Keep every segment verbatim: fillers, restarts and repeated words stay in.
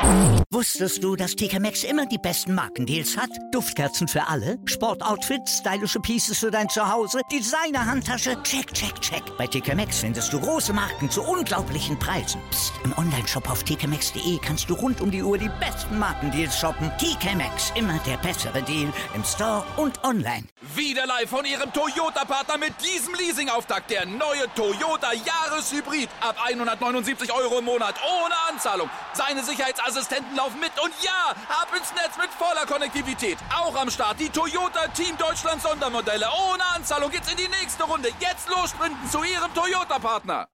Wusstest du, dass T K Maxx immer die besten Markendeals hat? Duftkerzen für alle, Sportoutfits, stylische Pieces für dein Zuhause, Designer-Handtasche, check, check, check. Bei T K Maxx findest du große Marken zu unglaublichen Preisen. Psst. Im Onlineshop auf t k maxx punkt d e kannst du rund um die Uhr die besten Markendeals shoppen. T K Maxx, immer der bessere Deal im Store und online. Wieder live von Ihrem Toyota-Partner mit diesem Leasing-Auftakt. Der neue Toyota Jahreshybrid. Ab hundertneunundsiebzig Euro im Monat. Ohne Anzahlung. Seine Sicherheitsassistenten laufen mit. Und ja, ab ins Netz mit voller Konnektivität. Auch am Start die Toyota Team Deutschland Sondermodelle. Ohne Anzahlung geht's in die nächste Runde. Jetzt los sprinten zu Ihrem Toyota-Partner.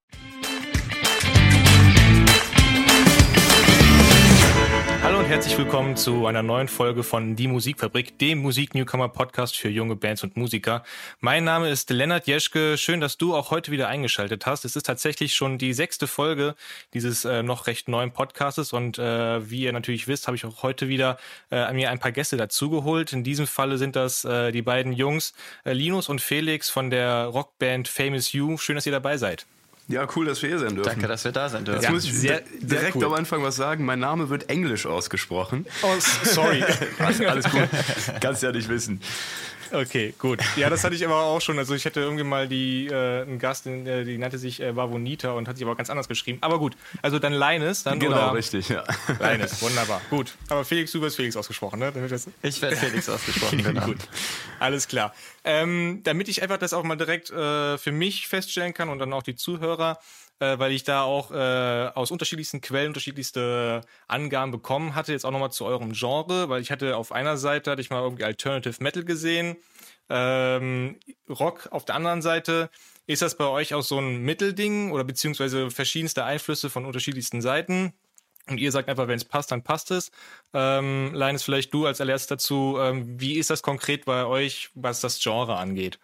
Hallo und herzlich willkommen zu einer neuen Folge von Die Musikfabrik, dem Musik-Newcomer-Podcast für junge Bands und Musiker. Mein Name ist Lennart Jeschke. Schön, dass du auch heute wieder eingeschaltet hast. Es ist tatsächlich schon die sechste Folge dieses äh, noch recht neuen Podcastes und äh, wie ihr natürlich wisst, habe ich auch heute wieder äh, mir ein paar Gäste dazugeholt. In diesem Falle sind das äh, die beiden Jungs äh, Linus und Felix von der Rockband Famous You. Schön, dass ihr dabei seid. Ja, cool, dass wir hier sein dürfen. Danke, dass wir da sein dürfen. Jetzt Ja, muss ich sehr, direkt sehr cool. am Anfang was sagen. Mein Name wird englisch ausgesprochen. Oh, sorry. Also, alles gut. Kannst ja nicht wissen. Okay, gut. Ja, das hatte ich aber auch schon. Also ich hatte irgendwie mal die äh, einen Gast, die, die nannte sich äh, Wavonita und hat sich aber ganz anders geschrieben. Aber gut, also dann Linus. Dann, Genau, oder? richtig, ja. Linus, wunderbar. Gut, aber Felix, du wirst Felix ausgesprochen, ne? Damit das Ich werde Felix ausgesprochen, genau. Gut, alles klar. Ähm, damit ich einfach das auch mal direkt äh, für mich feststellen kann und dann auch die Zuhörer, äh, weil ich da auch äh, aus unterschiedlichsten Quellen unterschiedlichste Angaben bekommen hatte, jetzt auch nochmal zu eurem Genre, weil ich hatte auf einer Seite, hatte ich mal irgendwie Alternative Metal gesehen, ähm, Rock auf der anderen Seite. Ist das bei euch auch so ein Mittelding oder beziehungsweise verschiedenste Einflüsse von unterschiedlichsten Seiten? Und ihr sagt einfach, wenn es passt, dann passt es. Ähm, Linus, vielleicht du als allererstes dazu. Ähm, wie ist das konkret bei euch, was das Genre angeht?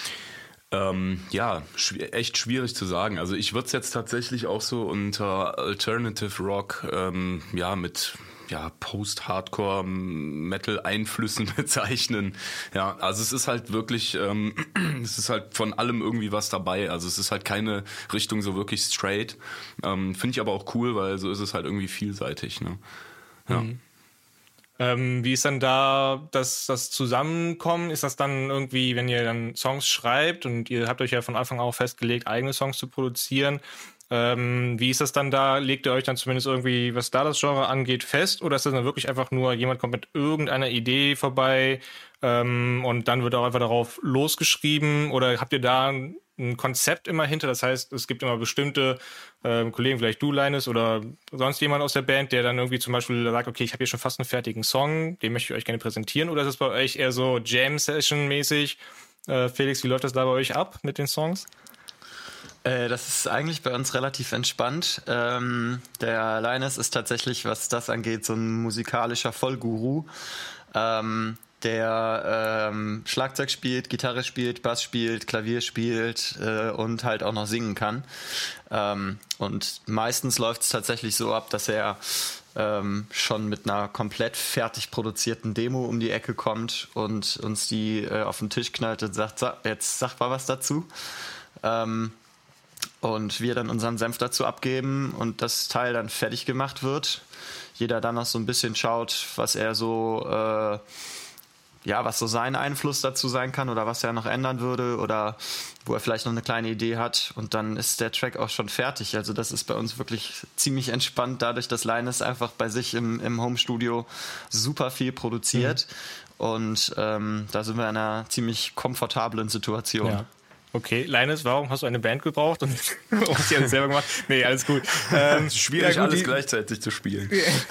Ähm, ja, schw- echt schwierig zu sagen. Also ich würde es jetzt tatsächlich auch so unter Alternative Rock, ähm, ja, mit ja, Post-Hardcore-Metal-Einflüssen bezeichnen. Ja, also es ist halt wirklich, ähm, es ist halt von allem irgendwie was dabei. Also es ist halt keine Richtung so wirklich straight. Ähm, finde ich aber auch cool, weil so ist es halt irgendwie vielseitig. Ne? Ja. Mhm. Ähm, wie ist dann da das, das Zusammenkommen? Ist das dann irgendwie, wenn ihr dann Songs schreibt und ihr habt euch ja von Anfang an auch festgelegt, eigene Songs zu produzieren, ähm, wie ist das dann da? Legt ihr euch dann zumindest irgendwie, was da das Genre angeht, fest? Oder ist das dann wirklich einfach nur, jemand kommt mit irgendeiner Idee vorbei ähm, und dann wird auch einfach darauf losgeschrieben? Oder habt ihr da ein, ein Konzept immer hinter? Das heißt, es gibt immer bestimmte ähm, Kollegen, vielleicht du, Linus, oder sonst jemand aus der Band, der dann irgendwie zum Beispiel sagt, okay, ich habe hier schon fast einen fertigen Song, den möchte ich euch gerne präsentieren. Oder ist es bei euch eher so Jam-Session-mäßig? Äh, Felix, wie läuft das da bei euch ab mit den Songs? Äh, das ist eigentlich bei uns relativ entspannt. Ähm, der Linus ist tatsächlich, was das angeht, so ein musikalischer Vollguru, ähm, der ähm, Schlagzeug spielt, Gitarre spielt, Bass spielt, Klavier spielt äh, und halt auch noch singen kann. Ähm, und meistens läuft es tatsächlich so ab, dass er ähm, schon mit einer komplett fertig produzierten Demo um die Ecke kommt und uns die äh, auf den Tisch knallt und sagt, so, jetzt sag mal was dazu. Ähm, und wir dann unseren Senf dazu abgeben und das Teil dann fertig gemacht wird. Jeder dann noch so ein bisschen schaut, was er so, äh, ja, was so sein Einfluss dazu sein kann oder was er noch ändern würde oder wo er vielleicht noch eine kleine Idee hat und dann ist der Track auch schon fertig. Also das ist bei uns wirklich ziemlich entspannt, dadurch, dass Linus einfach bei sich im, im Homestudio super viel produziert mhm. und ähm, da sind wir in einer ziemlich komfortablen Situation. Ja. Okay, Linus, warum hast du eine Band gebraucht und hast du alles selber gemacht? Nee, alles gut. Ähm, Es ist schwierig, ja, gut, alles die, gleichzeitig zu spielen.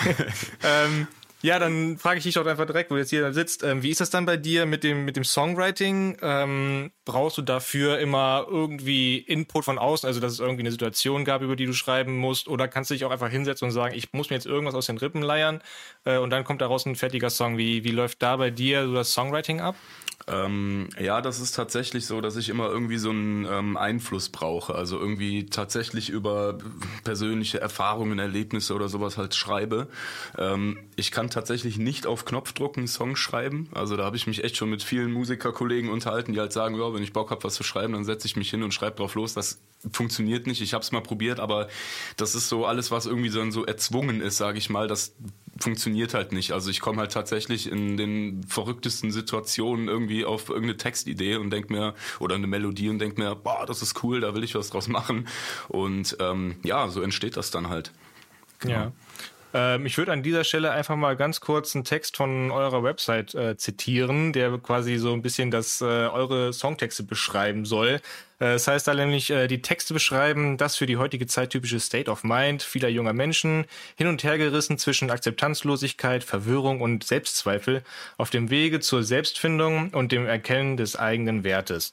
ähm, ja, dann frage ich dich doch einfach direkt, wo jetzt hier sitzt. Ähm, wie ist das dann bei dir mit dem, mit dem Songwriting? Ähm, brauchst du dafür immer irgendwie Input von außen, also dass es irgendwie eine Situation gab, über die du schreiben musst? Oder kannst du dich auch einfach hinsetzen und sagen, ich muss mir jetzt irgendwas aus den Rippen leiern äh, und dann kommt daraus ein fertiger Song? Wie, wie läuft da bei dir so das Songwriting ab? Ähm, ja, das ist tatsächlich so, dass ich immer irgendwie so einen ähm, Einfluss brauche. Also irgendwie tatsächlich über persönliche Erfahrungen, Erlebnisse oder sowas halt schreibe. Ähm, ich kann kann tatsächlich nicht auf Knopfdruck einen Song schreiben. Also da habe ich mich echt schon mit vielen Musikerkollegen unterhalten, die halt sagen, ja, wenn ich Bock habe, was zu schreiben, dann setze ich mich hin und schreibe drauf los. Das funktioniert nicht. Ich habe es mal probiert, aber das ist so alles, was irgendwie so, so erzwungen ist, sage ich mal, das funktioniert halt nicht. Also ich komme halt tatsächlich in den verrücktesten Situationen irgendwie auf irgendeine Textidee und denk mir, oder eine Melodie und denk mir, boah, das ist cool, da will ich was draus machen. Und ähm, ja, so entsteht das dann halt. Genau. Ja. Ähm, ich würde an dieser Stelle einfach mal ganz kurz einen Text von eurer Website äh, zitieren, der quasi so ein bisschen das äh, eure Songtexte beschreiben soll. Äh, das heißt da nämlich, äh, die Texte beschreiben das für die heutige Zeit typische State of Mind vieler junger Menschen, hin und her gerissen zwischen Akzeptanzlosigkeit, Verwirrung und Selbstzweifel auf dem Wege zur Selbstfindung und dem Erkennen des eigenen Wertes.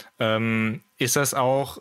Ähm, ist das auch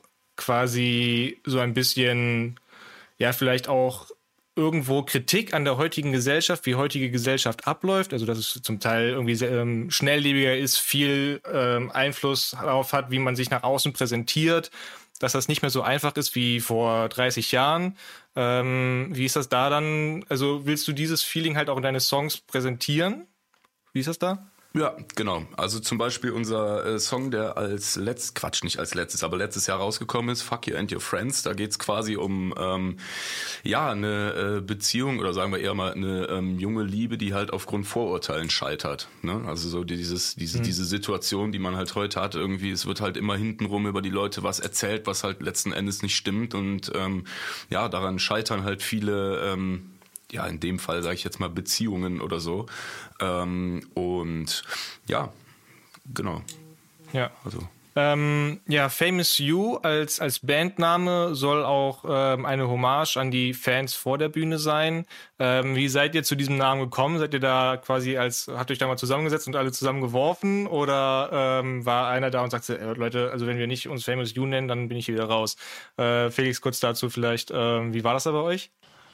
quasi so ein bisschen, ja, vielleicht auch irgendwo Kritik an der heutigen Gesellschaft, wie heutige Gesellschaft abläuft, also dass es zum Teil irgendwie sehr, ähm, schnelllebiger ist, viel ähm, Einfluss darauf hat, wie man sich nach außen präsentiert, dass das nicht mehr so einfach ist wie vor dreißig Jahren. Ähm, wie ist das da dann? Also willst du dieses Feeling halt auch in deine Songs präsentieren? Wie ist das da? Ja, genau. Also zum Beispiel unser äh, Song, der als letztes, Quatsch, nicht als letztes, aber letztes Jahr rausgekommen ist, Fuck You and Your Friends. Da geht's quasi um ähm, ja eine äh, Beziehung oder sagen wir eher mal eine ähm, junge Liebe, die halt aufgrund Vorurteilen scheitert. Ne? Also so dieses diese mhm. diese Situation, die man halt heute hat, irgendwie, es wird halt immer hintenrum über die Leute was erzählt, was halt letzten Endes nicht stimmt und ähm, ja, daran scheitern halt viele ähm, ja, in dem Fall sage ich jetzt mal Beziehungen oder so. Ähm, und ja, genau. Ja. Also. Ähm, ja, Famous You als, als Bandname soll auch ähm, eine Hommage an die Fans vor der Bühne sein. Ähm, wie seid ihr zu diesem Namen gekommen? Seid ihr da quasi als, habt ihr euch da mal zusammengesetzt und alle zusammen geworfen? Oder ähm, war einer da und sagte, äh, Leute, also wenn wir nicht uns Famous You nennen, dann bin ich hier wieder raus. Äh, Felix, kurz dazu vielleicht, ähm, wie war das da bei euch?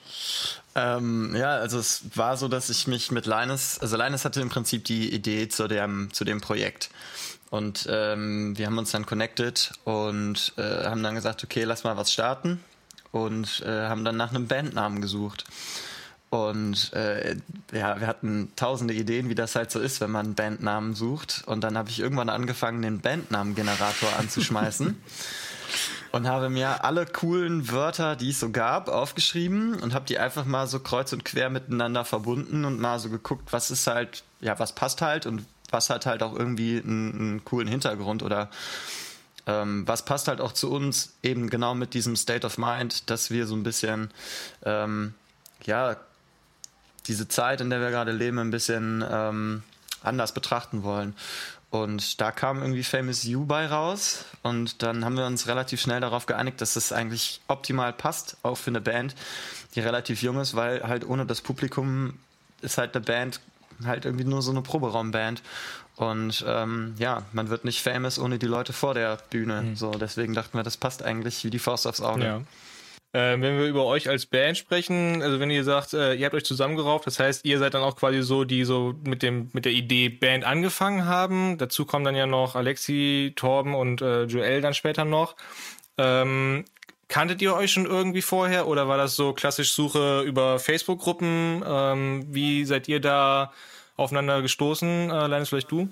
Ähm, ja, also es war so, dass ich mich mit Linus, also Linus hatte im Prinzip die Idee zu dem, zu dem Projekt und ähm, wir haben uns dann connected und äh, haben dann gesagt, okay, lass mal was starten und äh, haben dann nach einem Bandnamen gesucht und äh, ja, wir hatten tausende Ideen, wie das halt so ist, wenn man einen Bandnamen sucht und dann habe ich irgendwann angefangen, den Bandnamengenerator anzuschmeißen. Und habe mir alle coolen Wörter, die es so gab, aufgeschrieben und habe die einfach mal so kreuz und quer miteinander verbunden und mal so geguckt, was ist halt, ja, was passt halt und was hat halt auch irgendwie einen, einen coolen Hintergrund oder ähm, was passt halt auch zu uns eben genau mit diesem State of Mind, dass wir so ein bisschen, ähm, ja, diese Zeit, in der wir gerade leben, ein bisschen ähm, anders betrachten wollen. Und da kam irgendwie Famous You bei raus und dann haben wir uns relativ schnell darauf geeinigt, dass es eigentlich optimal passt, auch für eine Band, die relativ jung ist, weil halt ohne das Publikum ist halt eine Band halt irgendwie nur so eine Proberaumband und ähm, ja, man wird nicht famous ohne die Leute vor der Bühne. Mhm. So, deswegen dachten wir, das passt eigentlich wie die Faust aufs Auge. Ja. Äh, wenn wir über euch als Band sprechen, also wenn ihr sagt, äh, ihr habt euch zusammengerauft, das heißt, ihr seid dann auch quasi so, die so mit dem mit der Idee Band angefangen haben. Dazu kommen dann ja noch Alexi, Torben und äh, Joel dann später noch. Ähm, kanntet ihr euch schon irgendwie vorher oder war das so klassisch Suche über Facebook-Gruppen? Ähm, wie seid ihr da aufeinander gestoßen? Äh, Linus, vielleicht du?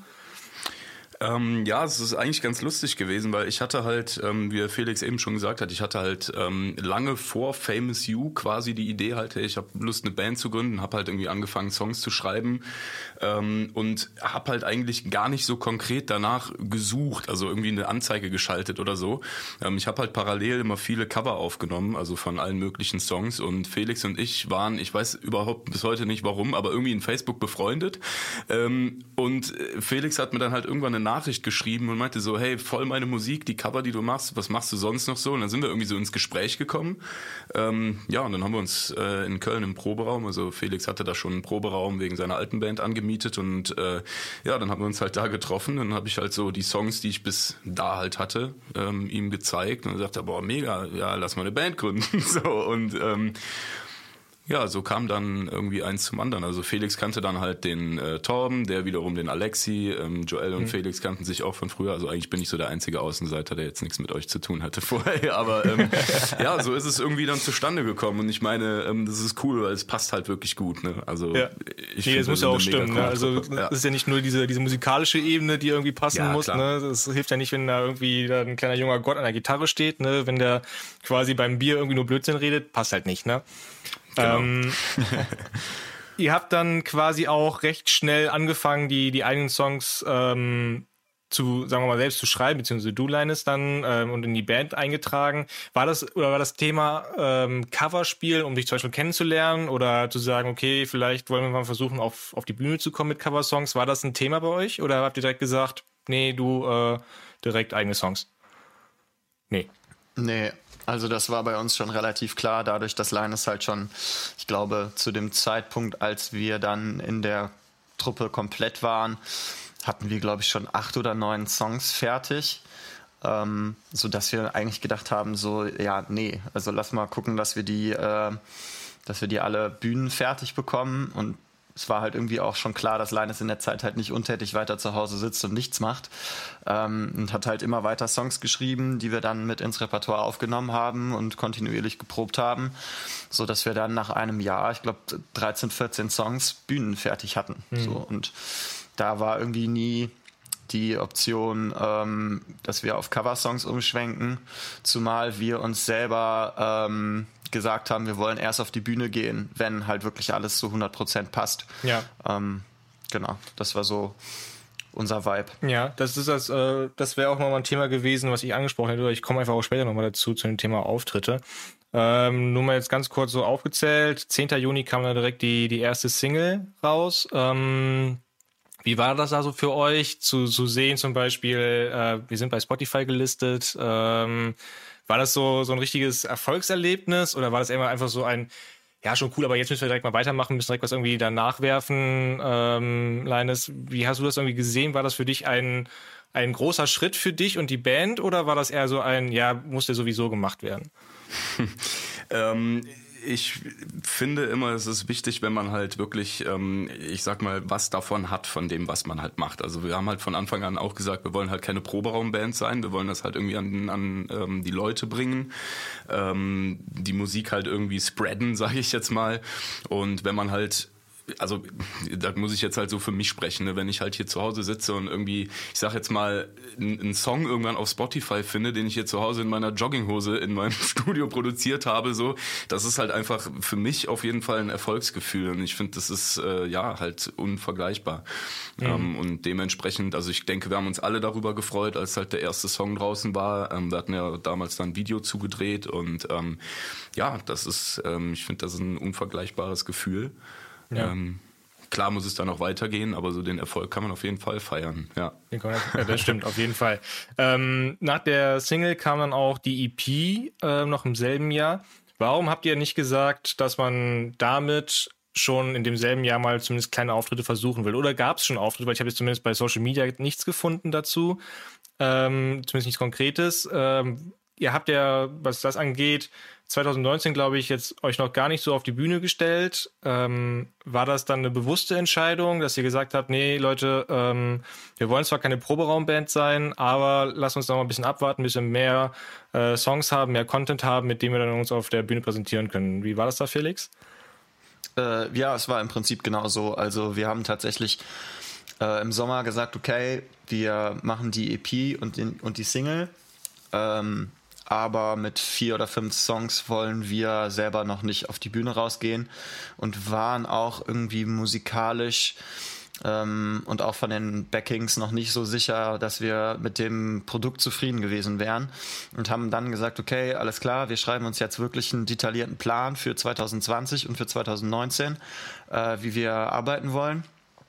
Ähm, ja, es ist eigentlich ganz lustig gewesen, weil ich hatte halt, ähm, wie Felix eben schon gesagt hat, ich hatte halt ähm, lange vor Famous You quasi die Idee halt, hey, ich habe Lust, eine Band zu gründen, habe halt irgendwie angefangen, Songs zu schreiben ähm, und habe halt eigentlich gar nicht so konkret danach gesucht, also irgendwie eine Anzeige geschaltet oder so. Ähm, ich habe halt parallel immer viele Cover aufgenommen, also von allen möglichen Songs und Felix und ich waren, ich weiß überhaupt bis heute nicht warum, aber irgendwie in Facebook befreundet ähm, und Felix hat mir dann halt irgendwann eine Nachricht geschrieben und meinte so, hey, voll meine Musik, die Cover, die du machst, was machst du sonst noch so? Und dann sind wir irgendwie so ins Gespräch gekommen. Ähm, ja, und dann haben wir uns äh, in Köln im Proberaum, also Felix hatte da schon einen Proberaum wegen seiner alten Band angemietet und äh, ja, dann haben wir uns halt da getroffen. Dann habe ich halt so die Songs, die ich bis da halt hatte, ähm, ihm gezeigt und er sagte, boah, mega, ja, lass mal eine Band gründen. so und ähm, ja, so kam dann irgendwie eins zum anderen. Also Felix kannte dann halt den äh, Torben, der wiederum den Alexi. Ähm, Joel und mhm. Felix kannten sich auch von früher. Also eigentlich bin ich so der einzige Außenseiter, der jetzt nichts mit euch zu tun hatte vorher. Aber ähm, ja, so ist es irgendwie dann zustande gekommen. Und ich meine, ähm, das ist cool, weil es passt halt wirklich gut. Ne? Also ja. ich nee, finde, das muss ja auch stimmen. Ne? Also ja. es ist ja nicht nur diese, diese musikalische Ebene, die irgendwie passen ja, muss. Ne? Das hilft ja nicht, wenn da irgendwie da ein kleiner junger Gott an der Gitarre steht. Ne? Wenn der quasi beim Bier irgendwie nur Blödsinn redet, passt halt nicht. Ne? Genau. Ähm, ihr habt dann quasi auch recht schnell angefangen, die, die eigenen Songs ähm, zu, sagen wir mal, selbst zu schreiben, beziehungsweise du, Linus, dann ähm, und in die Band eingetragen. War das, oder war das Thema ähm, Coverspielen, um dich zum Beispiel kennenzulernen oder zu sagen, okay, vielleicht wollen wir mal versuchen, auf, auf die Bühne zu kommen mit Coversongs? War das ein Thema bei euch oder habt ihr direkt gesagt, nee, du äh, direkt eigene Songs? Nee. Nee. Also das war bei uns schon relativ klar, dadurch, dass Linus halt schon, ich glaube, zu dem Zeitpunkt, als wir dann in der Truppe komplett waren, hatten wir, glaube ich, schon acht oder neun Songs fertig, ähm, sodass wir eigentlich gedacht haben, so, ja, nee, also lass mal gucken, dass wir die, äh, dass wir die alle Bühnen fertig bekommen. Und es war halt irgendwie auch schon klar, dass Linus in der Zeit halt nicht untätig weiter zu Hause sitzt und nichts macht. Ähm, und hat halt immer weiter Songs geschrieben, die wir dann mit ins Repertoire aufgenommen haben und kontinuierlich geprobt haben, so dass wir dann nach einem Jahr, ich glaube, dreizehn, vierzehn Songs Bühnen fertig hatten. Mhm. So, und da war irgendwie nie die Option, ähm, dass wir auf Coversongs umschwenken, zumal wir uns selber ähm, gesagt haben, wir wollen erst auf die Bühne gehen, wenn halt wirklich alles zu hundert Prozent passt. Ja. Ähm, genau, das war so unser Vibe. Ja, das ist das, äh, das wäre auch nochmal ein Thema gewesen, was ich angesprochen hätte. Ich komme einfach auch später nochmal dazu, zu dem Thema Auftritte. Ähm, nur mal jetzt ganz kurz so aufgezählt. zehnten Juni kam dann direkt die, die erste Single raus. Ähm, wie war das also für euch zu, zu sehen zum Beispiel, äh, wir sind bei Spotify gelistet, ähm, war das so, so ein richtiges Erfolgserlebnis oder war das immer einfach so ein, ja, schon cool, aber jetzt müssen wir direkt mal weitermachen, müssen direkt was irgendwie danach werfen? Ähm, Linus, wie hast du das irgendwie gesehen? War das für dich ein, ein großer Schritt für dich und die Band oder war das eher so ein, ja, musste sowieso gemacht werden? ähm, ich finde immer, es ist wichtig, wenn man halt wirklich, ähm, ich sag mal, was davon hat von dem, was man halt macht. Also wir haben halt von Anfang an auch gesagt, wir wollen halt keine Proberaumband sein, wir wollen das halt irgendwie an, an ähm, die Leute bringen, ähm, die Musik halt irgendwie spreaden, sage ich jetzt mal. Und wenn man halt, also da muss ich jetzt halt so für mich sprechen, ne? Wenn ich halt hier zu Hause sitze und irgendwie, ich sag jetzt mal, einen Song irgendwann auf Spotify finde, den ich hier zu Hause in meiner Jogginghose in meinem Studio produziert habe, so, das ist halt einfach für mich auf jeden Fall ein Erfolgsgefühl und ich finde, das ist äh, ja halt unvergleichbar. Mhm. Ähm, und dementsprechend, also ich denke, wir haben uns alle darüber gefreut, als halt der erste Song draußen war. Ähm, wir hatten ja damals dann ein Video zugedreht und ähm, ja, das ist, ähm, ich finde, das ist ein unvergleichbares Gefühl. Ja. Ähm, klar muss es dann auch weitergehen, aber so den Erfolg kann man auf jeden Fall feiern. Ja, ja das stimmt, auf jeden Fall. Ähm, nach der Single kam dann auch die E P äh, noch im selben Jahr. Warum habt ihr nicht gesagt, dass man damit schon in demselben Jahr mal zumindest kleine Auftritte versuchen will? Oder gab es schon Auftritte? Weil ich habe jetzt zumindest bei Social Media nichts gefunden dazu. Ähm, zumindest nichts Konkretes. Ähm, ihr habt ja, was das angeht, zwanzig neunzehn, glaube ich, jetzt euch noch gar nicht so auf die Bühne gestellt. Ähm, war das dann eine bewusste Entscheidung, dass ihr gesagt habt, nee, Leute, ähm, wir wollen zwar keine Proberaumband sein, aber lasst uns noch mal ein bisschen abwarten, ein bisschen mehr äh, Songs haben, mehr Content haben, mit dem wir dann uns auf der Bühne präsentieren können. Wie war das da, Felix? Äh, ja, es war im Prinzip genauso. Also wir haben tatsächlich äh, im Sommer gesagt, okay, wir machen die E P und, den, und die Single, ähm, aber mit vier oder fünf Songs wollen wir selber noch nicht auf die Bühne rausgehen und waren auch irgendwie musikalisch ähm, und auch von den Backings noch nicht so sicher, dass wir mit dem Produkt zufrieden gewesen wären und haben dann gesagt, okay, alles klar, wir schreiben uns jetzt wirklich einen detaillierten Plan für zwanzig zwanzig und für zwanzig neunzehn, äh, wie wir arbeiten wollen.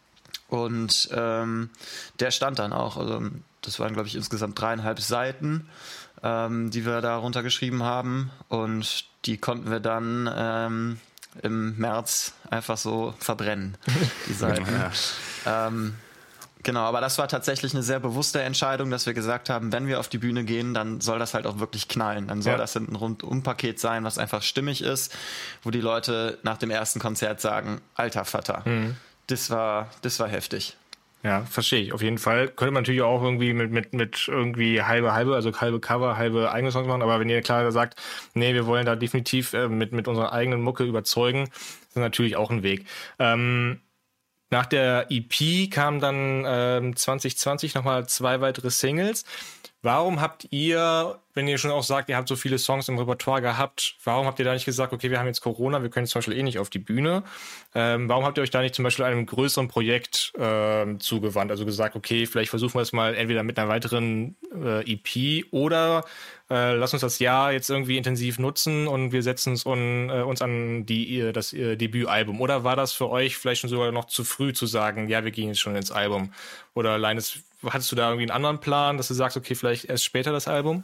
Und ähm, der stand dann auch, also das waren, glaube ich, insgesamt dreieinhalb Seiten, ähm, die wir da runtergeschrieben haben. Und die konnten wir dann ähm, im März einfach so verbrennen, die Seiten. Ja. Ähm, Genau, aber das war tatsächlich eine sehr bewusste Entscheidung, dass wir gesagt haben, wenn wir auf die Bühne gehen, dann soll das halt auch wirklich knallen. Dann soll ja. das ein Rundum-Paket sein, was einfach stimmig ist, wo die Leute nach dem ersten Konzert sagen, alter Vater, mhm. das war, das war heftig. Ja, verstehe ich. Auf jeden Fall. Könnte man natürlich auch irgendwie mit, mit, mit irgendwie halbe, halbe, also halbe Cover, halbe eigene Songs machen. Aber wenn ihr klar sagt, nee, wir wollen da definitiv äh, mit, mit unserer eigenen Mucke überzeugen, ist natürlich auch ein Weg. Ähm, Nach der E P kamen dann ähm, zwanzig zwanzig nochmal zwei weitere Singles. Warum habt ihr, wenn ihr schon auch sagt, ihr habt so viele Songs im Repertoire gehabt, warum habt ihr da nicht gesagt, okay, wir haben jetzt Corona, wir können jetzt zum Beispiel eh nicht auf die Bühne. Ähm, warum habt ihr euch da nicht zum Beispiel einem größeren Projekt ähm, zugewandt? Also gesagt, okay, vielleicht versuchen wir es mal entweder mit einer weiteren äh, E P oder äh, lass uns das Jahr jetzt irgendwie intensiv nutzen und wir setzen uns, un, äh, uns an die, das äh, Debütalbum. Oder war das für euch vielleicht schon sogar noch zu früh zu sagen, ja, wir gehen jetzt schon ins Album? Oder Linus, hattest du da irgendwie einen anderen Plan, dass du sagst, okay, vielleicht erst später das Album?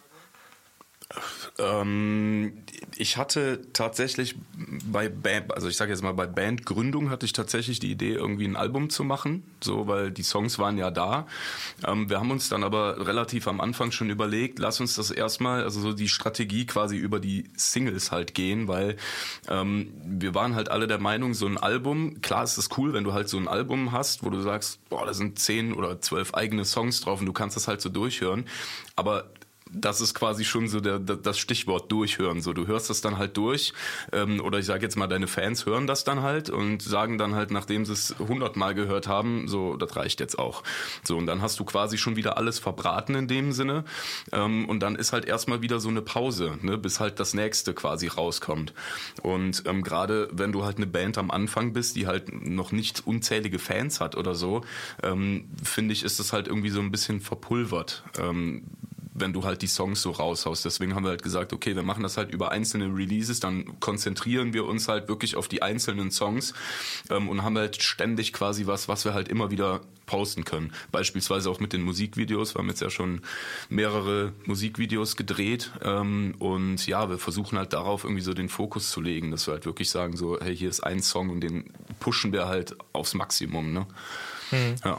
Ähm, ich hatte tatsächlich bei Band, also ich sage jetzt mal bei Bandgründung hatte ich tatsächlich die Idee, irgendwie ein Album zu machen, so, weil die Songs waren ja da. Ähm, wir haben uns dann aber relativ am Anfang schon überlegt, lass uns das erstmal, also so die Strategie quasi über die Singles halt gehen, weil ähm, wir waren halt alle der Meinung, so ein Album, klar ist es cool, wenn du halt so ein Album hast, wo du sagst, boah, da sind zehn oder zwölf eigene Songs drauf und du kannst das halt so durchhören, aber das ist quasi schon so der, das Stichwort durchhören. So, du hörst das dann halt durch, ähm, oder ich sage jetzt mal, deine Fans hören das dann halt und sagen dann halt, nachdem sie es hundertmal gehört haben, so, das reicht jetzt auch. So, und dann hast du quasi schon wieder alles verbraten in dem Sinne, ähm, und dann ist halt erstmal wieder so eine Pause, ne, bis halt das nächste quasi rauskommt. Und ähm, gerade wenn du halt eine Band am Anfang bist, die halt noch nicht unzählige Fans hat oder so, ähm, finde ich, ist das halt irgendwie so ein bisschen verpulvert, ähm, wenn du halt die Songs so raushaust. Deswegen haben wir halt gesagt, okay, wir machen das halt über einzelne Releases, dann konzentrieren wir uns halt wirklich auf die einzelnen Songs ähm, und haben halt ständig quasi was, was wir halt immer wieder posten können. Beispielsweise auch mit den Musikvideos. Wir haben jetzt ja schon mehrere Musikvideos gedreht ähm, und ja, wir versuchen halt darauf irgendwie so den Fokus zu legen, dass wir halt wirklich sagen so, hey, hier ist ein Song und den pushen wir halt aufs Maximum, ne? Mhm. Ja.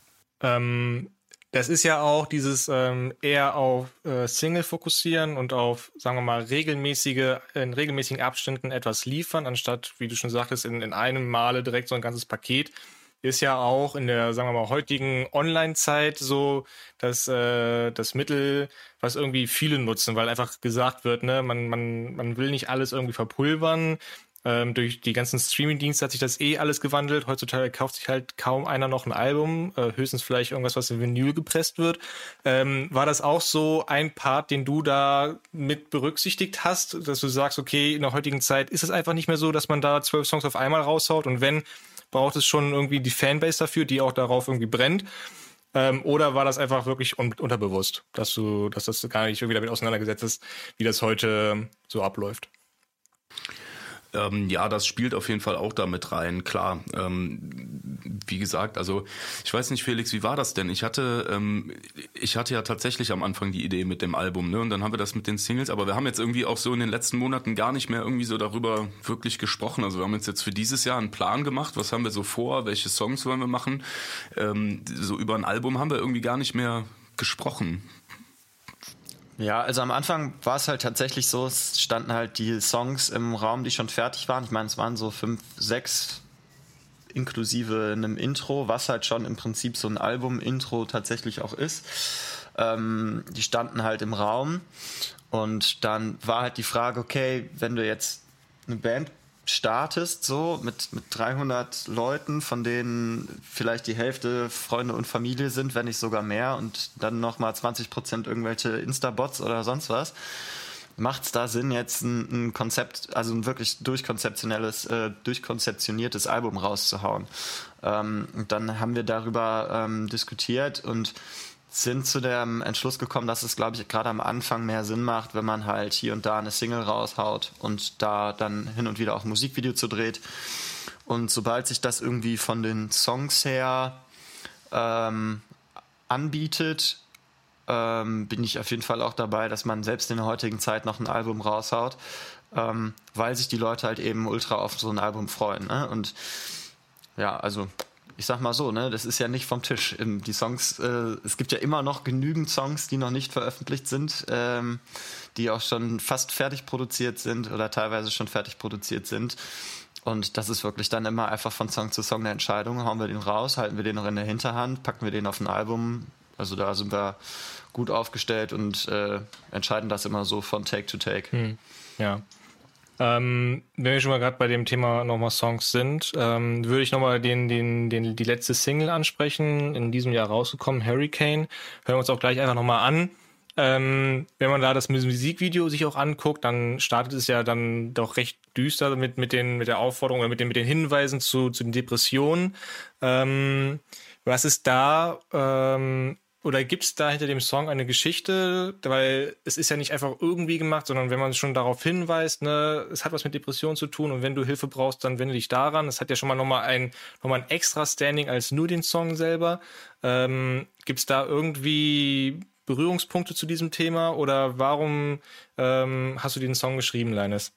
Ähm Das ist ja auch dieses ähm, eher auf äh, Single fokussieren und auf, sagen wir mal, regelmäßige, in regelmäßigen Abständen etwas liefern, anstatt, wie du schon sagtest, in, in einem Male direkt so ein ganzes Paket. Ist ja auch in der, sagen wir mal, heutigen Online-Zeit so dass äh, das Mittel, was irgendwie viele nutzen, weil einfach gesagt wird, ne, man, man, man will nicht alles irgendwie verpulvern. Ähm, durch die ganzen Streaming-Dienste hat sich das eh alles gewandelt. Heutzutage kauft sich halt kaum einer noch ein Album, äh, höchstens vielleicht irgendwas, was in Vinyl gepresst wird. Ähm, war das auch so ein Part, den du da mit berücksichtigt hast, dass du sagst, okay, in der heutigen Zeit ist es einfach nicht mehr so, dass man da zwölf Songs auf einmal raushaut und wenn, braucht es schon irgendwie die Fanbase dafür, die auch darauf irgendwie brennt? Ähm, oder war das einfach wirklich un- unterbewusst, dass du, dass das gar nicht irgendwie damit auseinandergesetzt ist, wie das heute so abläuft? Ähm, ja, das spielt auf jeden Fall auch damit rein, klar. Ähm, wie gesagt, also ich weiß nicht, Felix, wie war das denn? Ich hatte, ähm, ich hatte ja tatsächlich am Anfang die Idee mit dem Album, ne? Und dann haben wir das mit den Singles, aber wir haben jetzt irgendwie auch so in den letzten Monaten gar nicht mehr irgendwie so darüber wirklich gesprochen. Also wir haben uns jetzt für dieses Jahr einen Plan gemacht, was haben wir so vor, welche Songs wollen wir machen. Ähm, so über ein Album haben wir irgendwie gar nicht mehr gesprochen. Ja, also am Anfang war es halt tatsächlich so, es standen halt die Songs im Raum, die schon fertig waren. Ich meine, es waren so fünf, sechs inklusive einem Intro, was halt schon im Prinzip so ein Album-Intro tatsächlich auch ist. Ähm, die standen halt im Raum und dann war halt die Frage, okay, wenn du jetzt eine Band startest, so mit, mit dreihundert Leuten, von denen vielleicht die Hälfte Freunde und Familie sind, wenn nicht sogar mehr und dann nochmal zwanzig Prozent irgendwelche Insta-Bots oder sonst was, macht es da Sinn, jetzt ein, ein Konzept, also ein wirklich durchkonzeptionelles, äh, durchkonzeptioniertes Album rauszuhauen. Ähm, und dann haben wir darüber ähm, diskutiert und sind zu dem Entschluss gekommen, dass es, glaube ich, gerade am Anfang mehr Sinn macht, wenn man halt hier und da eine Single raushaut und da dann hin und wieder auch ein Musikvideo zu dreht. Und sobald sich das irgendwie von den Songs her ähm, anbietet, ähm, bin ich auf jeden Fall auch dabei, dass man selbst in der heutigen Zeit noch ein Album raushaut, ähm, weil sich die Leute halt eben ultra auf so ein Album freuen. Ne? Und ja, also ich sag mal so, ne, das ist ja nicht vom Tisch. Die Songs, äh, es gibt ja immer noch genügend Songs, die noch nicht veröffentlicht sind, ähm, die auch schon fast fertig produziert sind oder teilweise schon fertig produziert sind. Und das ist wirklich dann immer einfach von Song zu Song eine Entscheidung. Hauen wir den raus, halten wir den noch in der Hinterhand, packen wir den auf ein Album. Also da sind wir gut aufgestellt und äh, entscheiden das immer so von Take to Take. Hm. Ja. Ähm, wenn wir schon mal gerade bei dem Thema nochmal Songs sind, ähm, würde ich nochmal den, den, den, die letzte Single ansprechen, in diesem Jahr rausgekommen, Hurricane. Hören wir uns auch gleich einfach nochmal an. Ähm, wenn man da das Musikvideo sich auch anguckt, dann startet es ja dann doch recht düster mit, mit, den, mit der Aufforderung oder mit den, mit den Hinweisen zu, zu den Depressionen. Ähm, was ist da, ähm, oder gibt es da hinter dem Song eine Geschichte? Weil es ist ja nicht einfach irgendwie gemacht, sondern wenn man schon darauf hinweist, ne, es hat was mit Depressionen zu tun und wenn du Hilfe brauchst, dann wende dich daran. Das hat ja schon mal nochmal ein, noch mal ein extra Standing als nur den Song selber. Ähm, gibt es da irgendwie Berührungspunkte zu diesem Thema oder warum ähm, hast du den Song geschrieben, Linus?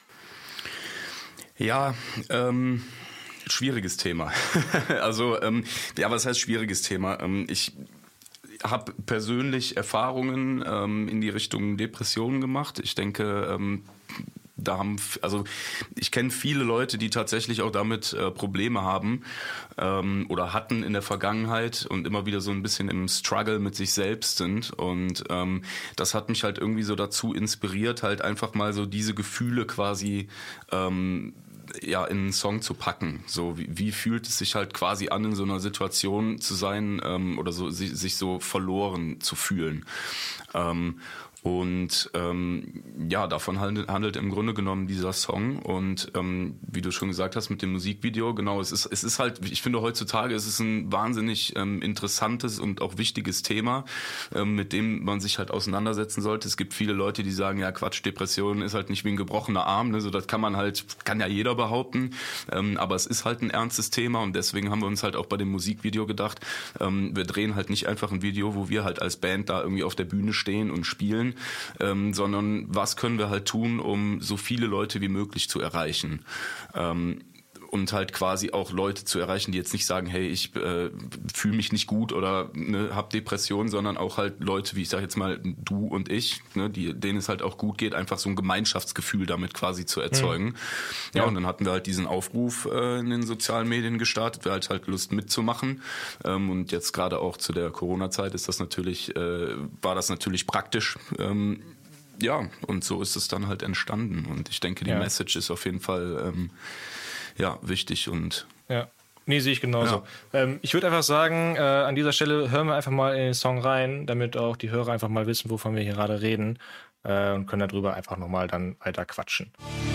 Ja, ähm, schwieriges Thema. also, ähm, ja, was heißt schwieriges Thema? Ähm, ich habe persönlich Erfahrungen ähm, in die Richtung Depressionen gemacht. Ich denke, ähm, da haben, also ich kenne viele Leute, die tatsächlich auch damit äh, Probleme haben ähm, oder hatten in der Vergangenheit und immer wieder so ein bisschen im Struggle mit sich selbst sind. Und ähm, das hat mich halt irgendwie so dazu inspiriert, halt einfach mal so diese Gefühle quasi ähm, ja, in einen Song zu packen. So, wie, wie fühlt es sich halt quasi an, in so einer Situation zu sein ähm, oder so sich, sich so verloren zu fühlen. Ähm, Und ähm, ja, davon handelt, handelt im Grunde genommen dieser Song. Und ähm, wie du schon gesagt hast mit dem Musikvideo, genau, es ist, es ist halt, ich finde heutzutage, es ist ein wahnsinnig ähm, interessantes und auch wichtiges Thema, ähm, mit dem man sich halt auseinandersetzen sollte. Es gibt viele Leute, die sagen, ja Quatsch, Depression ist halt nicht wie ein gebrochener Arm, ne? So, das kann man halt, kann ja jeder behaupten, ähm, aber es ist halt ein ernstes Thema und deswegen haben wir uns halt auch bei dem Musikvideo gedacht, ähm, wir drehen halt nicht einfach ein Video, wo wir halt als Band da irgendwie auf der Bühne stehen und spielen, Ähm, sondern was können wir halt tun, um so viele Leute wie möglich zu erreichen. Ähm, und halt quasi auch Leute zu erreichen, die jetzt nicht sagen, hey, ich äh, fühle mich nicht gut oder ne, habe Depressionen, sondern auch halt Leute, wie ich sage jetzt mal, du und ich, ne, die, denen es halt auch gut geht, einfach so ein Gemeinschaftsgefühl damit quasi zu erzeugen. Mhm. Ja, ja, und dann hatten wir halt diesen Aufruf äh, in den sozialen Medien gestartet, wir halt halt Lust mitzumachen. Ähm, und jetzt gerade auch zu der Corona-Zeit ist das natürlich, äh, war das natürlich praktisch. Ähm, ja, und so ist es dann halt entstanden. Und ich denke, die ja. Message ist auf jeden Fall ähm, ja, wichtig und... Ja, nee, sehe ich genauso. Ja. Ähm, ich würde einfach sagen, äh, an dieser Stelle hören wir einfach mal in den Song rein, damit auch die Hörer einfach mal wissen, wovon wir hier gerade reden äh, und können darüber einfach nochmal dann weiter quatschen.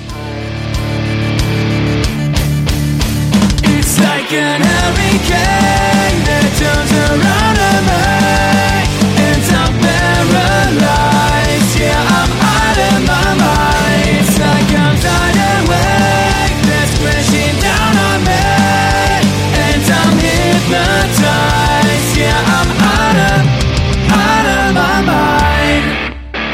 It's like an hurricane that turns around on me and I'm paralyzed, yeah, I'm out of my mind. It's like I'm tidal wave that's crashing down on me and I'm hypnotized, yeah, I'm out of, out of my mind.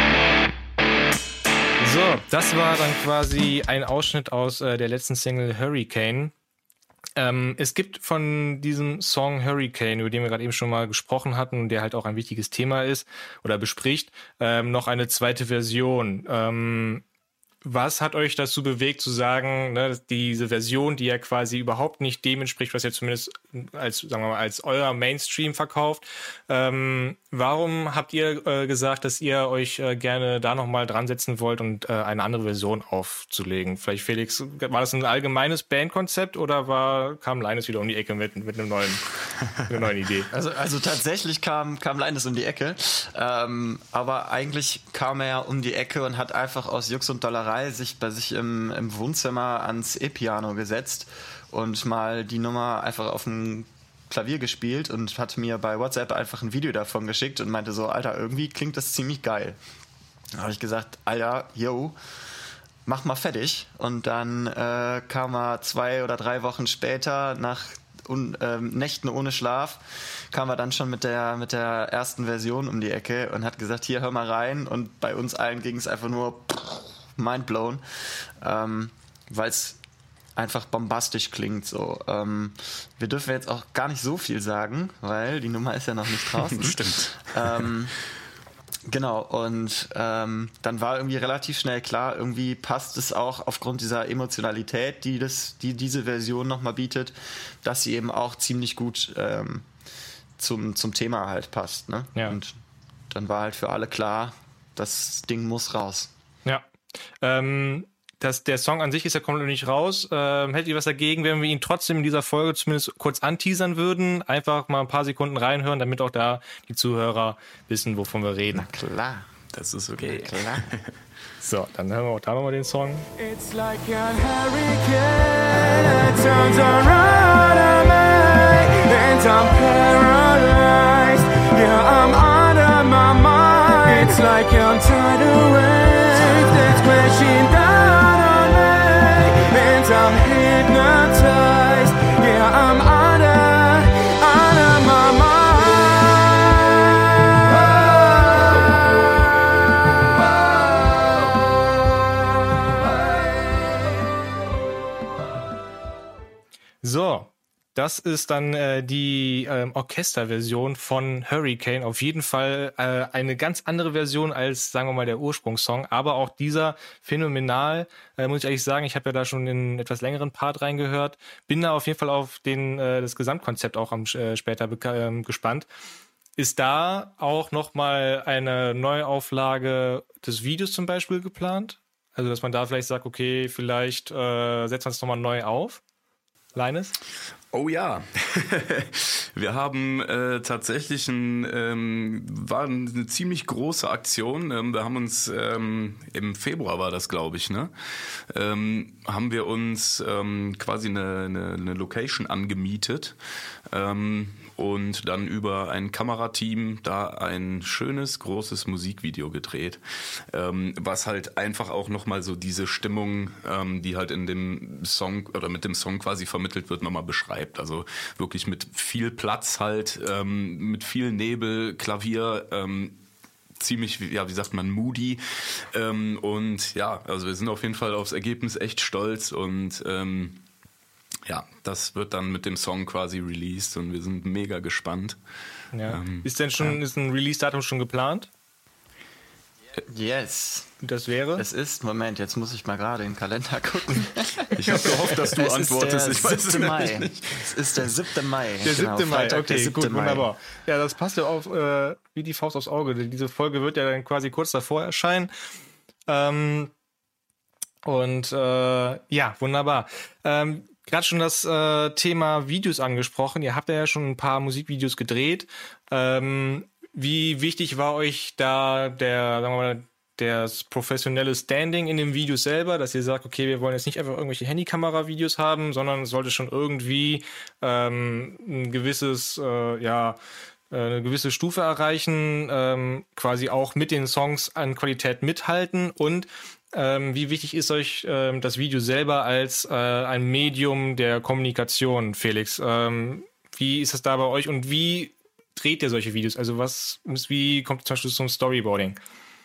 So, das war dann quasi ein Ausschnitt aus äh, der letzten Single Hurricane. Ähm, es gibt von diesem Song Hurricane, über den wir gerade eben schon mal gesprochen hatten, der halt auch ein wichtiges Thema ist oder bespricht, ähm, noch eine zweite Version. Ähm, was hat euch dazu bewegt zu sagen, ne, diese Version, die ja quasi überhaupt nicht dem entspricht, was ihr zumindest als, sagen wir mal, als euer Mainstream verkauft, ähm, warum habt ihr äh, gesagt, dass ihr euch äh, gerne da nochmal dran setzen wollt und äh, eine andere Version aufzulegen? Vielleicht, Felix, war das ein allgemeines Bandkonzept oder war, kam Linus wieder um die Ecke mit, mit einem neuen, mit einer neuen Idee? Also, also tatsächlich kam, kam Linus um die Ecke, ähm, aber eigentlich kam er um die Ecke und hat einfach aus Jux und Dollerei sich bei sich im, im Wohnzimmer ans E-Piano gesetzt und mal die Nummer einfach auf dem Klavier gespielt und hat mir bei WhatsApp einfach ein Video davon geschickt und meinte so, Alter, irgendwie klingt das ziemlich geil. Da habe ich gesagt, Alter, yo, mach mal fertig. Und dann äh, kam er zwei oder drei Wochen später nach un, äh, Nächten ohne Schlaf, kam er dann schon mit der, mit der ersten Version um die Ecke und hat gesagt, hier, hör mal rein. Und bei uns allen ging es einfach nur mindblown, ähm, weil es einfach bombastisch klingt. So. Ähm, wir dürfen jetzt auch gar nicht so viel sagen, weil die Nummer ist ja noch nicht draußen. Stimmt. Ähm, genau, und ähm, dann war irgendwie relativ schnell klar, irgendwie passt es auch aufgrund dieser Emotionalität, die, das, die diese Version nochmal bietet, dass sie eben auch ziemlich gut ähm, zum, zum Thema halt passt. Ne? Ja. Und dann war halt für alle klar, das Ding muss raus. Ja. Ähm, das, der Song an sich ist ja komplett nicht raus. Ähm, hättet ihr was dagegen, wenn wir ihn trotzdem in dieser Folge zumindest kurz anteasern würden? Einfach mal ein paar Sekunden reinhören, damit auch da die Zuhörer wissen, wovon wir reden. Na klar. Das ist okay. Klar. So, dann hören wir auch da nochmal den Song. It's like a hurricane, it turns around on me, and I'm paralyzed. Yeah, I'm out of my mind. It's like a tidal wave that's crashing down on me, and I'm hypnotized. Yeah, I'm out of, out of my mind. So, das ist dann äh, die ähm, Orchesterversion von Hurricane. Auf jeden Fall äh, eine ganz andere Version als, sagen wir mal, der Ursprungssong. Aber auch dieser phänomenal, äh, muss ich ehrlich sagen. Ich habe ja da schon in einen etwas längeren Part reingehört. Bin da auf jeden Fall auf den äh, das Gesamtkonzept auch am, äh, später äh, gespannt. Ist da auch nochmal eine Neuauflage des Videos zum Beispiel geplant? Also, dass man da vielleicht sagt, okay, vielleicht äh, setzt man es nochmal neu auf? Linus? Oh ja, wir haben äh, tatsächlich ein, ähm, war eine ziemlich große Aktion. Ähm, wir haben uns ähm, im Februar war das, glaube ich, ne? Ähm, haben wir uns ähm, quasi eine, eine, eine Location angemietet. Ähm, und dann über ein Kamerateam da ein schönes, großes Musikvideo gedreht, ähm, was halt einfach auch nochmal so diese Stimmung, ähm, die halt in dem Song oder mit dem Song quasi vermittelt wird, nochmal beschreibt. Also wirklich mit viel Platz halt, ähm, mit viel Nebel, Klavier, ähm, ziemlich, ja, wie sagt man, moody. Ähm, und ja, also wir sind auf jeden Fall aufs Ergebnis echt stolz und ähm, ja, das wird dann mit dem Song quasi released und wir sind mega gespannt. Ja. Ähm, ist denn schon, ja. ist ein Release-Datum schon geplant? Yes. Das wäre? Es ist, Moment, jetzt muss ich mal gerade in den Kalender gucken. Ich habe gehofft, dass du es antwortest. Ist ich der weiß es siebte Mai. nämlich nicht. Es ist der siebte Mai. Der genau, siebte Mai, Freitag, okay, der siebte gut, Mai. wunderbar. Ja, das passt ja auf äh, wie die Faust aufs Auge. Diese Folge wird ja dann quasi kurz davor erscheinen. Ähm, und äh, ja, wunderbar. Ähm, Gerade schon das äh, Thema Videos angesprochen. Ihr habt ja schon ein paar Musikvideos gedreht. Ähm, wie wichtig war euch da der, sagen wir mal, das professionelle Standing in dem Video selber, dass ihr sagt, okay, wir wollen jetzt nicht einfach irgendwelche Handykamera-Videos haben, sondern es sollte schon irgendwie ähm, ein gewisses, äh, ja, eine gewisse Stufe erreichen, ähm, quasi auch mit den Songs an Qualität mithalten und ähm, wie wichtig ist euch ähm, das Video selber als äh, ein Medium der Kommunikation, Felix? Ähm, wie ist das da bei euch und wie dreht ihr solche Videos? Also was, wie kommt zum Beispiel zum Storyboarding?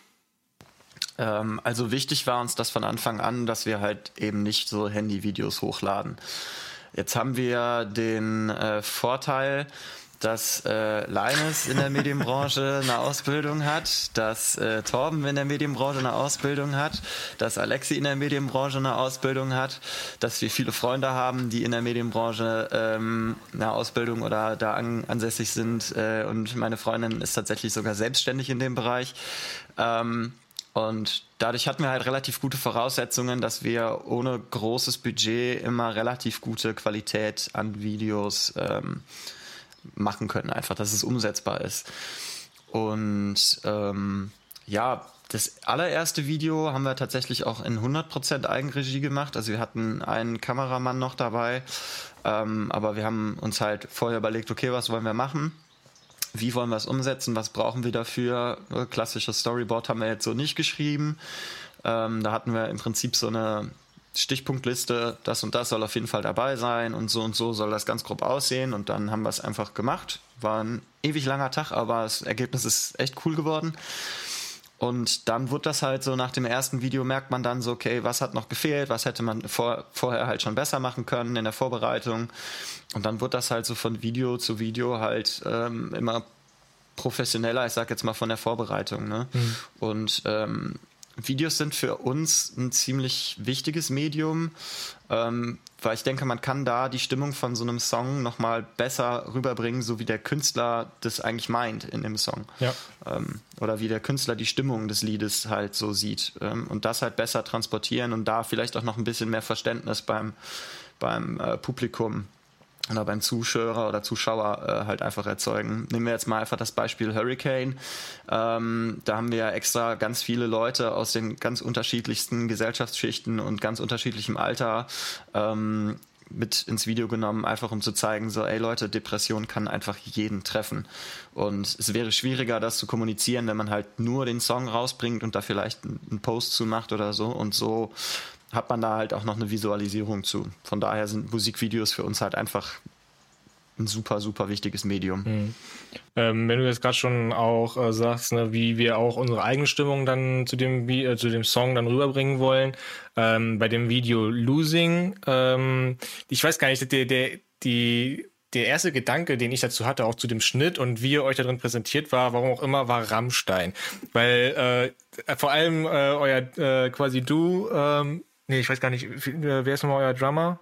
Ähm, also wichtig war uns das von Anfang an, dass wir halt eben nicht so Handyvideos hochladen. Jetzt haben wir den äh, Vorteil, dass äh, Linus in der Medienbranche eine Ausbildung hat, dass äh, Torben in der Medienbranche eine Ausbildung hat, dass Alexi in der Medienbranche eine Ausbildung hat, dass wir viele Freunde haben, die in der Medienbranche ähm, eine Ausbildung oder da an, ansässig sind äh, und meine Freundin ist tatsächlich sogar selbstständig in dem Bereich. Ähm, und dadurch hatten wir halt relativ gute Voraussetzungen, dass wir ohne großes Budget immer relativ gute Qualität an Videos ähm, machen können, einfach, dass es umsetzbar ist. Und ähm, ja, das allererste Video haben wir tatsächlich auch in hundert Prozent Eigenregie gemacht. Also wir hatten einen Kameramann noch dabei, ähm, aber wir haben uns halt vorher überlegt, okay, was wollen wir machen? Wie wollen wir es umsetzen? Was brauchen wir dafür? Klassisches Storyboard haben wir jetzt so nicht geschrieben. Ähm, da hatten wir im Prinzip so eine Stichpunktliste, das und das soll auf jeden Fall dabei sein und so und so soll das ganz grob aussehen und dann haben wir es einfach gemacht. War ein ewig langer Tag, aber das Ergebnis ist echt cool geworden. Und dann wird das halt so, nach dem ersten Video merkt man dann so, okay, was hat noch gefehlt, was hätte man vor, vorher halt schon besser machen können in der Vorbereitung. Und dann wird das halt so von Video zu Video halt ähm, immer professioneller, ich sag jetzt mal von der Vorbereitung. Ne? Mhm. Und ähm, Videos sind für uns ein ziemlich wichtiges Medium, ähm, weil ich denke, man kann da die Stimmung von so einem Song nochmal besser rüberbringen, so wie der Künstler das eigentlich meint in dem Song. Ja. Ähm, oder wie der Künstler die Stimmung des Liedes halt so sieht. Ähm, und das halt besser transportieren und da vielleicht auch noch ein bisschen mehr Verständnis beim, beim äh, Publikum oder beim Zuschauer oder Zuschauer äh, halt einfach erzeugen. Nehmen wir jetzt mal einfach das Beispiel Hurricane. Ähm, da haben wir ja extra ganz viele Leute aus den ganz unterschiedlichsten Gesellschaftsschichten und ganz unterschiedlichem Alter ähm, mit ins Video genommen, einfach um zu zeigen, so, ey Leute, Depression kann einfach jeden treffen. Und es wäre schwieriger, das zu kommunizieren, wenn man halt nur den Song rausbringt und da vielleicht einen Post zu macht oder so. Und so hat man da halt auch noch eine Visualisierung zu. Von daher sind Musikvideos für uns halt einfach ein super, super wichtiges Medium. Mhm. Ähm, wenn du jetzt gerade schon auch äh, sagst, ne, wie wir auch unsere eigene Stimmung dann zu dem, wie, äh, zu dem Song dann rüberbringen wollen, ähm, bei dem Video Losing, ähm, ich weiß gar nicht, der, der, die, der erste Gedanke, den ich dazu hatte, auch zu dem Schnitt und wie ihr euch darin präsentiert war, warum auch immer, war Rammstein. Weil äh, vor allem äh, euer äh, quasi du, ähm, nee, ich weiß gar nicht, wer ist nochmal euer Drummer?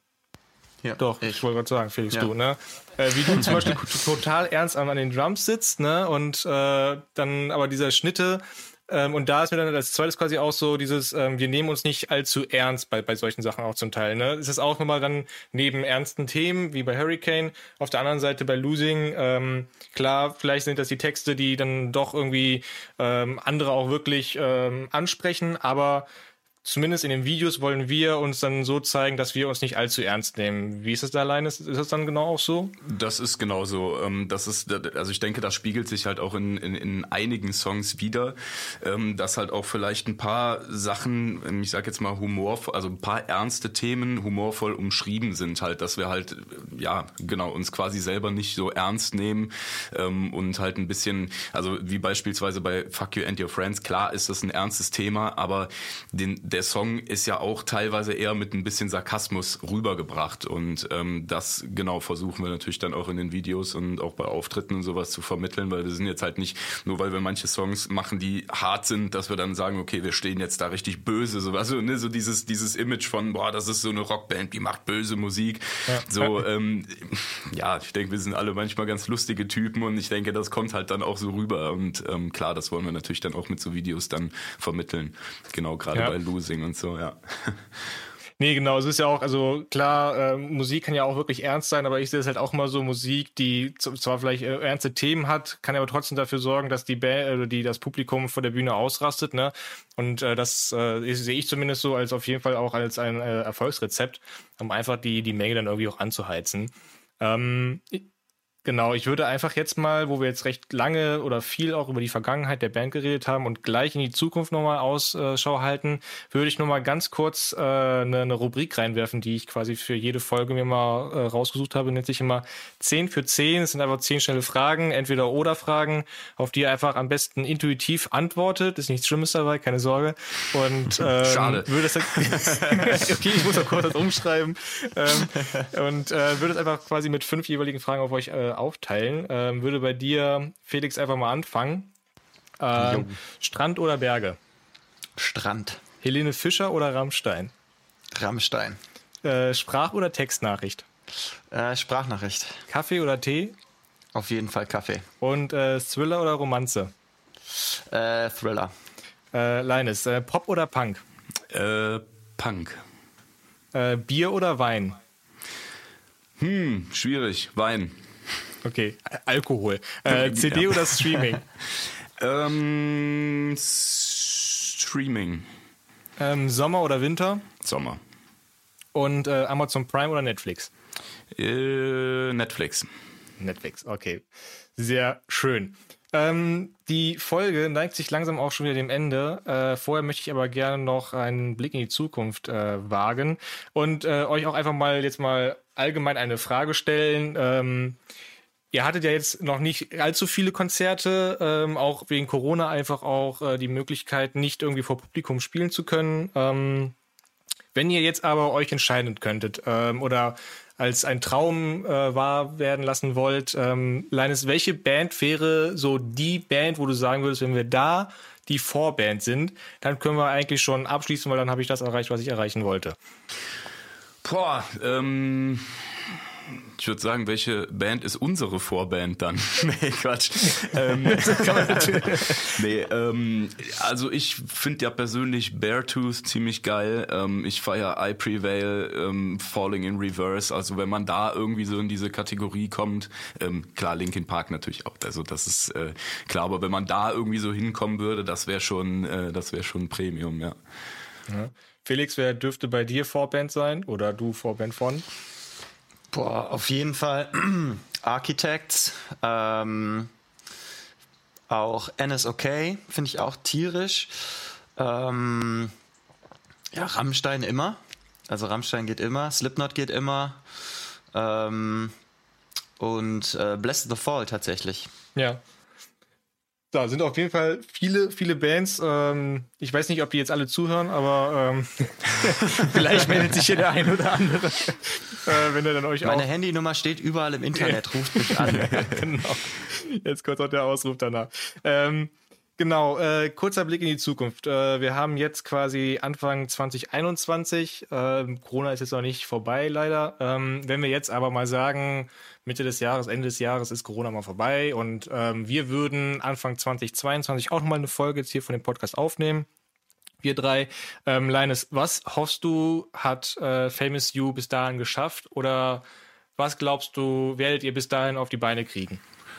Ja, Doch, ich, ich wollte gerade sagen, Felix, ja. du, ne? Äh, wie du zum Beispiel total ernst an, an den Drums sitzt, ne? Und äh, dann aber dieser Schnitte, ähm, und da ist mir dann als zweites quasi auch so dieses, ähm, wir nehmen uns nicht allzu ernst bei, bei solchen Sachen auch zum Teil, ne? Es ist auch nochmal dann neben ernsten Themen, wie bei Hurricane, auf der anderen Seite bei Losing, ähm, klar, vielleicht sind das die Texte, die dann doch irgendwie ähm, andere auch wirklich ähm, ansprechen, aber zumindest in den Videos wollen wir uns dann so zeigen, dass wir uns nicht allzu ernst nehmen. Wie ist es da alleine? Ist das dann genau auch so? Das ist genau so. Das ist, also ich denke, das spiegelt sich halt auch in, in, in einigen Songs wieder, dass halt auch vielleicht ein paar Sachen, ich sag jetzt mal humorvoll, also ein paar ernste Themen humorvoll umschrieben sind halt, dass wir halt, ja, genau, uns quasi selber nicht so ernst nehmen und halt ein bisschen, also wie beispielsweise bei Fuck You and Your Friends, klar ist das ein ernstes Thema, aber den der Song ist ja auch teilweise eher mit ein bisschen Sarkasmus rübergebracht und ähm, das genau versuchen wir natürlich dann auch in den Videos und auch bei Auftritten und sowas zu vermitteln, weil wir sind jetzt halt nicht, nur weil wir manche Songs machen, die hart sind, dass wir dann sagen, okay, wir stehen jetzt da richtig böse, so, also, ne, so dieses dieses Image von, boah, das ist so eine Rockband, die macht böse Musik, ja. so, ähm, ja, ich denke, wir sind alle manchmal ganz lustige Typen und ich denke, das kommt halt dann auch so rüber und ähm, klar, das wollen wir natürlich dann auch mit so Videos dann vermitteln, genau, gerade ja. bei Losing und so, ja. Nee, genau, es ist ja auch, also klar, äh, Musik kann ja auch wirklich ernst sein, aber ich sehe es halt auch immer so, Musik, die zwar vielleicht äh, ernste Themen hat, kann aber trotzdem dafür sorgen, dass die Band, äh, die das Publikum vor der Bühne ausrastet, ne? Und äh, das äh, sehe ich zumindest so als auf jeden Fall auch als ein äh, Erfolgsrezept, um einfach die, die Menge dann irgendwie auch anzuheizen. Ähm, Genau, ich würde einfach jetzt mal, wo wir jetzt recht lange oder viel auch über die Vergangenheit der Band geredet haben und gleich in die Zukunft nochmal Ausschau halten, würde ich nochmal ganz kurz äh, eine, eine Rubrik reinwerfen, die ich quasi für jede Folge mir mal äh, rausgesucht habe, nennt sich immer zehn für zehn. Es sind einfach zehn schnelle Fragen, entweder oder Fragen, auf die ihr einfach am besten intuitiv antwortet. Ist nichts Schlimmes dabei, keine Sorge. Und ähm, schade. Würde das okay, ich muss auch kurz das umschreiben. Ähm, und äh, würde es einfach quasi mit fünf jeweiligen Fragen auf euch äh, aufteilen. Ähm, würde bei dir, Felix, einfach mal anfangen. Ähm, Strand oder Berge? Strand. Helene Fischer oder Rammstein? Rammstein. Äh, Sprach- oder Textnachricht? Äh, Sprachnachricht. Kaffee oder Tee? Auf jeden Fall Kaffee. Und äh, Thriller oder Romanze? Äh, Thriller. Äh, Linus, äh, Pop oder Punk? Äh, Punk. Äh, Bier oder Wein? Hm, schwierig. Wein. Okay, Alkohol. Äh, C D ja. oder Streaming? ähm, Streaming. Ähm, Sommer oder Winter? Sommer. Und äh, Amazon Prime oder Netflix? Äh, Netflix. Netflix, okay. Sehr schön. Ähm, die Folge neigt sich langsam auch schon wieder dem Ende. Äh, vorher möchte ich aber gerne noch einen Blick in die Zukunft äh, wagen und äh, euch auch einfach mal jetzt mal allgemein eine Frage stellen. Ähm, ihr hattet ja jetzt noch nicht allzu viele Konzerte, ähm, auch wegen Corona einfach auch äh, die Möglichkeit, nicht irgendwie vor Publikum spielen zu können. Ähm, wenn ihr jetzt aber euch entscheiden könntet ähm, oder als ein Traum äh, wahr werden lassen wollt, ähm, Linus, welche Band wäre so die Band, wo du sagen würdest, wenn wir da die Vorband sind, dann können wir eigentlich schon abschließen, weil dann habe ich das erreicht, was ich erreichen wollte. Boah, ähm... ich würde sagen, welche Band ist unsere Vorband dann? Nee, Quatsch. ähm, kann man nee, ähm, also ich finde ja persönlich Beartooth ziemlich geil. Ähm, ich feiere I Prevail, ähm, Falling in Reverse. Also wenn man da irgendwie so in diese Kategorie kommt, ähm, klar, Linkin Park natürlich auch. Also das ist äh, klar, aber wenn man da irgendwie so hinkommen würde, das wäre schon, äh, das wäre schon Premium, ja. ja. Felix, wer dürfte bei dir Vorband sein? Oder du Vorband von? Boah, auf jeden Fall Architects, ähm, auch N S O K finde ich auch tierisch. Ähm, ja, Rammstein immer. Also Rammstein geht immer, Slipknot geht immer. Ähm, und äh, Bless the Fall tatsächlich. Ja. Da sind auf jeden Fall viele, viele Bands. Ähm, ich weiß nicht, ob die jetzt alle zuhören, aber ähm, vielleicht meldet sich hier der ein oder andere, äh, wenn er dann euch Meine auch... Meine Handynummer steht überall im Internet, ruft mich an. Genau. Jetzt kommt auch der Ausruf danach. Ähm, genau, äh, kurzer Blick in die Zukunft. Äh, wir haben jetzt quasi Anfang zwanzig einundzwanzig. Ähm, Corona ist jetzt noch nicht vorbei, leider. Ähm, wenn wir jetzt aber mal sagen, Mitte des Jahres, Ende des Jahres ist Corona mal vorbei und ähm, wir würden Anfang zwanzig zweiundzwanzig auch nochmal eine Folge jetzt hier von dem Podcast aufnehmen. Wir drei. Ähm, Linus, was hoffst du, hat äh, Famous You bis dahin geschafft oder was glaubst du, werdet ihr bis dahin auf die Beine kriegen?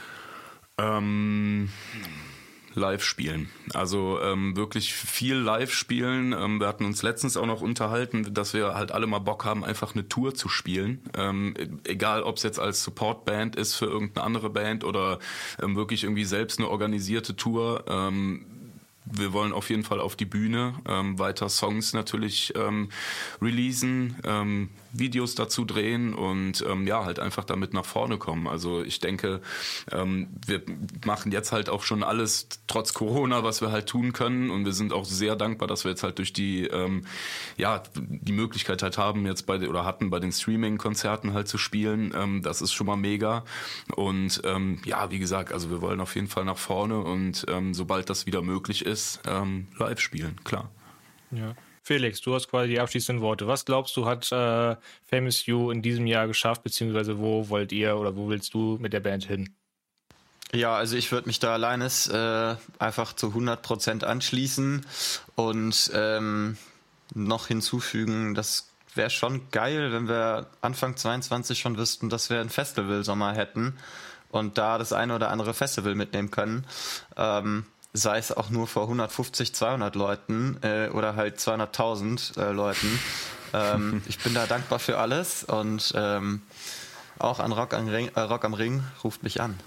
Ähm... Live spielen. Also ähm, wirklich viel live spielen. Ähm, wir hatten uns letztens auch noch unterhalten, dass wir halt alle mal Bock haben, einfach eine Tour zu spielen. Ähm, egal, ob es jetzt als Supportband ist für irgendeine andere Band oder ähm, wirklich irgendwie selbst eine organisierte Tour. Ähm, wir wollen auf jeden Fall auf die Bühne, ähm, weiter Songs natürlich ähm, releasen, ähm, Videos dazu drehen und ähm, ja, halt einfach damit nach vorne kommen. Also ich denke, ähm, wir machen jetzt halt auch schon alles trotz Corona, was wir halt tun können und wir sind auch sehr dankbar, dass wir jetzt halt durch die ähm, ja die Möglichkeit halt haben, jetzt bei oder hatten bei den Streaming-Konzerten halt zu spielen. Ähm, das ist schon mal mega und ähm, ja, wie gesagt, also wir wollen auf jeden Fall nach vorne und ähm, sobald das wieder möglich ist, ähm, live spielen, klar. Ja. Felix, du hast quasi die abschließenden Worte. Was glaubst du, hat äh, Famous You in diesem Jahr geschafft, beziehungsweise wo wollt ihr oder wo willst du mit der Band hin? Ja, also ich würde mich da alleines äh, einfach zu hundert Prozent anschließen und ähm, noch hinzufügen, das wäre schon geil, wenn wir Anfang zweiundzwanzig schon wüssten, dass wir einen Festivalsommer hätten und da das eine oder andere Festival mitnehmen können. Ähm, sei es auch nur vor hundertfünfzig, zweihundert Leuten äh, oder halt zweihunderttausend äh, Leuten. Ähm, ich bin da dankbar für alles und ähm, auch an Rock am Ring, äh, Rock am Ring ruft mich an.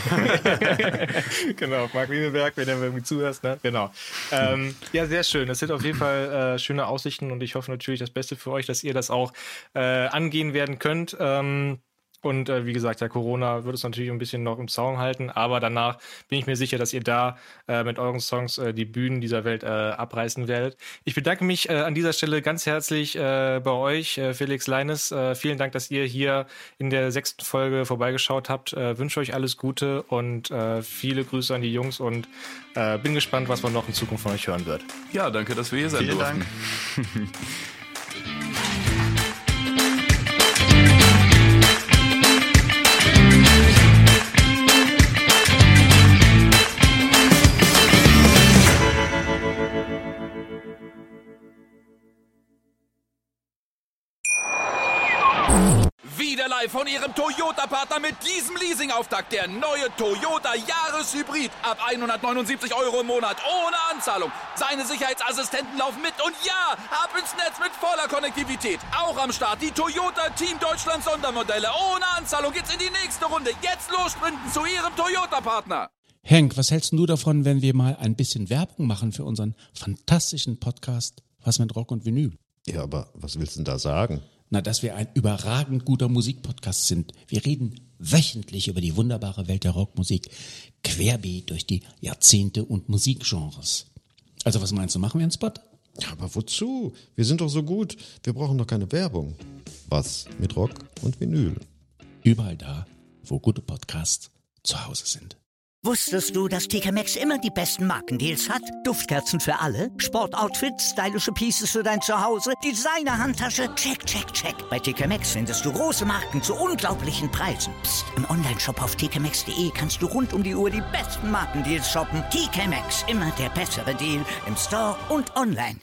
Genau, Marc Wiemelberg, wenn du irgendwie zuhörst, ne? Genau. Ähm, ja, sehr schön. Das sind auf jeden Fall äh, schöne Aussichten und ich hoffe natürlich das Beste für euch, dass ihr das auch äh, angehen werden könnt. Ähm, Und äh, wie gesagt, ja, Corona wird es natürlich ein bisschen noch im Zaun halten, aber danach bin ich mir sicher, dass ihr da äh, mit euren Songs äh, die Bühnen dieser Welt äh, abreißen werdet. Ich bedanke mich äh, an dieser Stelle ganz herzlich äh, bei euch, äh, Felix, Linus. Äh, vielen Dank, dass ihr hier in der sechsten Folge vorbeigeschaut habt. Äh, wünsche euch alles Gute und äh, viele Grüße an die Jungs und äh, bin gespannt, was man noch in Zukunft von euch hören wird. Ja, danke, dass wir hier sein Vielen durften. Dank. Wieder live von Ihrem Toyota-Partner mit diesem Leasing-Auftakt. Der neue Toyota Jahreshybrid. Ab hundertneunundsiebzig Euro im Monat. Ohne Anzahlung. Seine Sicherheitsassistenten laufen mit. Und ja, ab ins Netz mit voller Konnektivität. Auch am Start die Toyota Team Deutschland Sondermodelle. Ohne Anzahlung geht's in die nächste Runde. Jetzt los sprinten zu Ihrem Toyota-Partner. Henk, was hältst du davon, wenn wir mal ein bisschen Werbung machen für unseren fantastischen Podcast Was mit Rock und Vinyl? Ja, aber was willst du denn da sagen? Na, dass wir ein überragend guter Musikpodcast sind. Wir reden wöchentlich über die wunderbare Welt der Rockmusik, querbeet durch die Jahrzehnte und Musikgenres. Also was meinst du, machen wir einen Spot? Ja, aber wozu? Wir sind doch so gut. Wir brauchen doch keine Werbung. Was mit Rock und Vinyl? Überall da, wo gute Podcasts zu Hause sind. Wusstest du, dass T K Maxx immer die besten Markendeals hat? Duftkerzen für alle, Sportoutfits, stylische Pieces für dein Zuhause, Designer-Handtasche, check, check, check. Bei T K Maxx findest du große Marken zu unglaublichen Preisen. Psst. Im Onlineshop auf t k maxx punkt de kannst du rund um die Uhr die besten Markendeals shoppen. T K Maxx, immer der bessere Deal im Store und online.